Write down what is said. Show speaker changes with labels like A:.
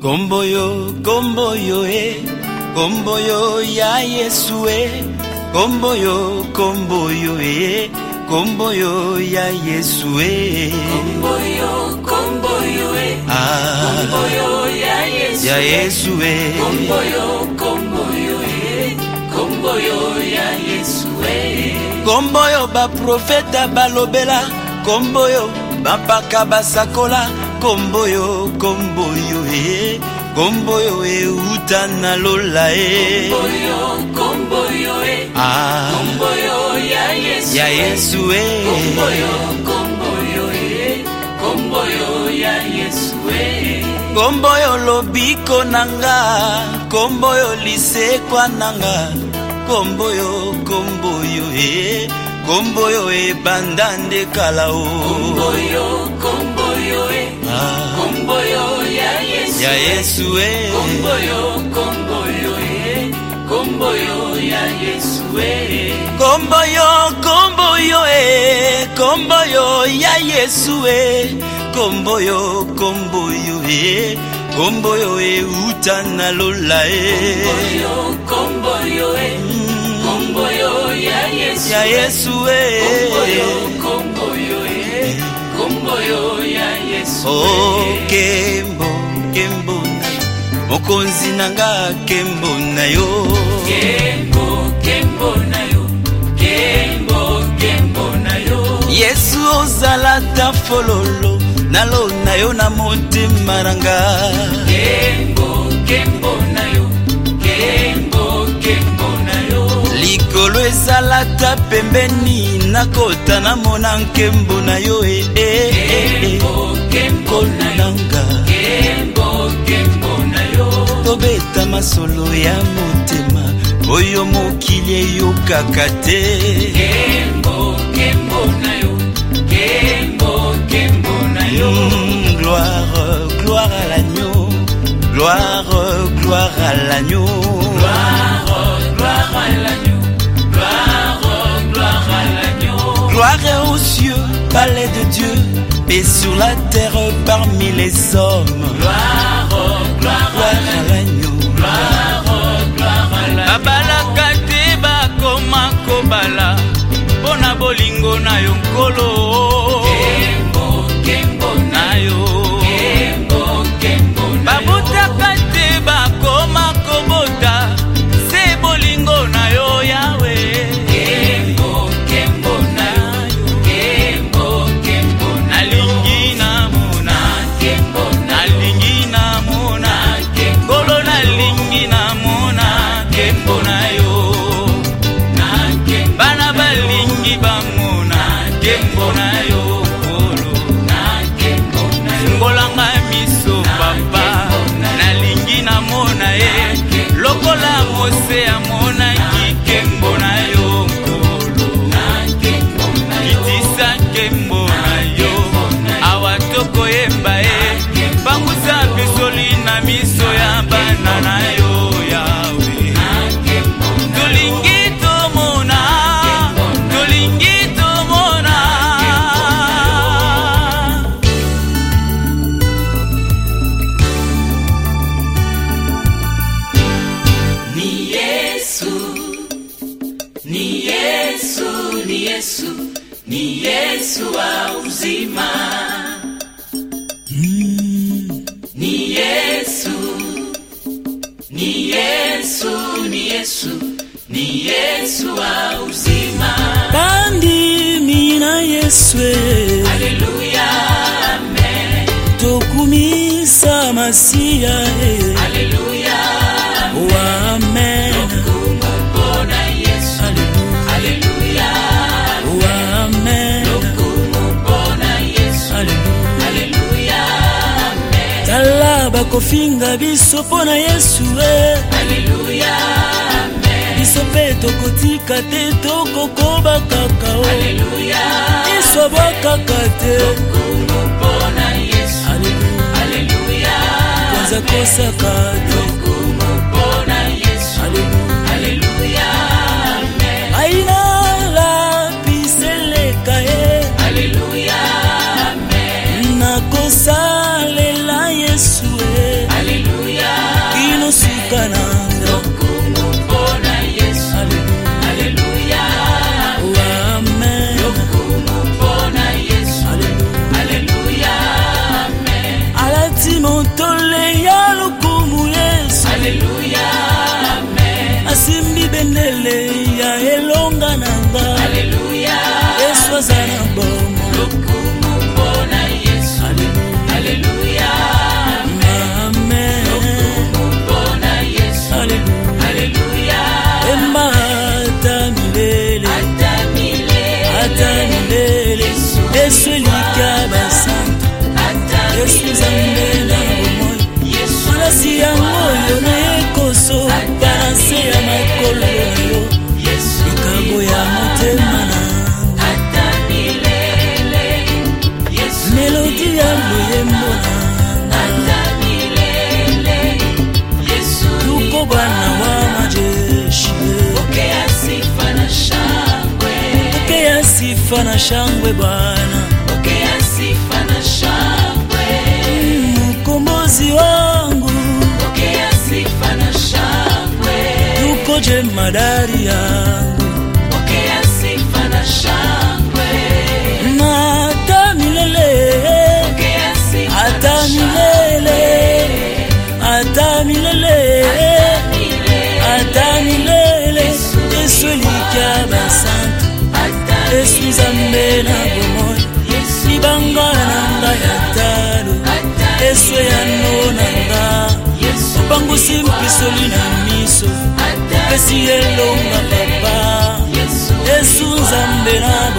A: Komboyo, komboyo, komboyo ya Yesu, komboyo, komboyo, komboyo ya Yesu,
B: komboyo, komboyo, komboyo ya Yesu,
A: ya Yesu,
B: komboyo, komboyo, komboyo ya Yesu,
A: komboyo ba profeta balobela, komboyo ba paka basakola, komboyo, komboyo, komboyo utana lola,
B: komboyo, komboyo, komboyo ya Yesu,
A: ya Yesu,
B: komboyo, komboyo, komboyo ya Yesu,
A: komboyo lobiko nanga, komboyo lisekwa nanga, komboyo, komboyo, komboyo bandande kalao,
B: komboyo, komboyo, komboyo ya Yesu,
A: ya Yesu,
B: komboyo, komboyo, komboyo ya Yesu,
A: komboyo, komboyo, komboyo ya Yesu, komboyo, komboyo, komboyo utana lola,
B: komboyo, komboyo, komboyo ya Yesu,
A: ya Yesu,
B: komboyo, komboyo, komboyo ya Yesu,
A: oh kembo, kembo na mokonzi nanga, kembo na yo,
B: kembo, kembo na yo, kembo, kembo na yo,
A: Yesu ozala ta fololo nalo na yo na motema nanga,
B: kembo, kembo na yo, kembo, kembo na yo,
A: likolo ezala ta pembeni nakota na mona nkembo na yo,
B: kembo, kembo na yo, kembo, kembo na yo,
A: tobeta masolo ya motema oyo mokili eyokaka te,
B: kembo, kembo na yo, kembo, kembo na yo,
A: gloire, gloire à l'agneau, gloire, gloire à l'agneau,
B: gloire, gloire à l'agneau, gloire, gloire à l'agneau,
A: gloire aux cieux, palais de Dieu, et sur la terre parmi les hommes,
B: gloire, gloire à
A: l'agneau,
B: gloire, gloire à l'agneau,
A: babalaka te bakoma kobala pona bolingo na yo nkolo,
B: kembo, kembo na yo, kembo, kembo na yo,
A: babotaka te bakoma kobota se bolingo na yo yawe,
B: kembo, kembo na yo, kembo, kembo na yo,
A: nalingi namona,
B: kembo na yo,
A: nalingi namona, nkolo nalingi namona kembo na yo,
B: na kembo,
A: bana balingi bamona kembo na yo nkolo,
B: na kembo na yo,
A: ngolanga miso papa nalingi namona ye lokola mose amonaki kembo na yo nkolo,
B: na kembo na yo,
A: kitisa kembo na yo awa tokoyemba ye bangusa bisoli na miso ya bana na yo yawe, tolingi tomona, tolingi tomona,
B: ni Yesu, ni Yesu, ni Yesu, ni Yesu wa uzima, ni Yesu, ni Yesu, ni Yesu, ni Yesu wa uzima,
A: bandi mina Yesu,
B: haleluya, amen,
A: tokumisa masia,
B: haleluya,
A: amen,
B: kumubona Yesu, haleluya,
A: amen,
B: kumubona Yesu, haleluya, amen,
A: tala bakofinga biso pona Yesu,
B: haleluya, amen,
A: biso pe tokotika te tokokoba kaka,
B: haleluya,
A: biso bokaka te,
B: kumubona Yesu, haleluya,
A: kwanza kosaka te,
B: kumubona Yesu, haleluya, amen,
A: aina la piseleka ye,
B: haleluya, amen,
A: nakosalela Yesu,
B: haleluya.
C: sifa na shangwe Bwana,
B: pokea sifa na shangwe.
C: Mkombozi wangu,
B: pokea sifa na shangwe.
C: yuko jemadari yangu,
B: pokea sifa na shangwe.
C: na hata milele,
B: pokea sifa
C: hata
B: na
C: milele, hata milele, hata milele. Yesu likiaba santu, Yesu Nzambe na bomoi, libanga nanga ya talo, Yesu ya nonanga, upangu simpisoli na miso, pesi elonga papa, Yesu Nzambe na